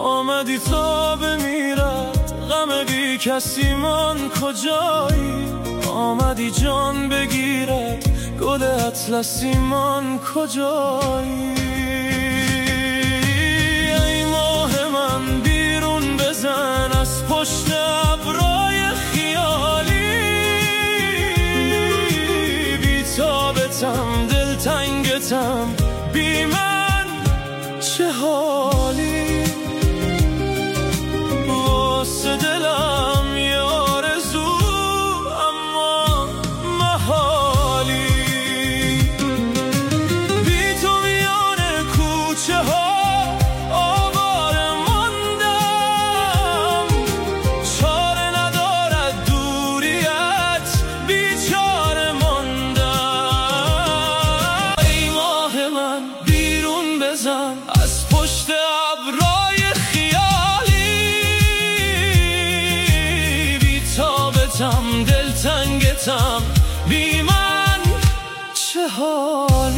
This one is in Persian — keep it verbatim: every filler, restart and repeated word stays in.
آمدی تا بمیرد غم بی کسی من کجایی، آمدی جان بگیرد گل اطلسی من کجایی. ای ماه من بیرون بزن از پشت ابرای خیالی، بی تابتم دلتنگتم بی من چه حالی. واسه دلم یه آرزو اما محالی، بی تو میان کوچه ها آواره ماندم، چاره ندارد دوریت بیچاره ماندم. ای ماه من بیرون بزن از پشت ابرای خیالی، بی تابتم دلتنگتم بی من چه حال.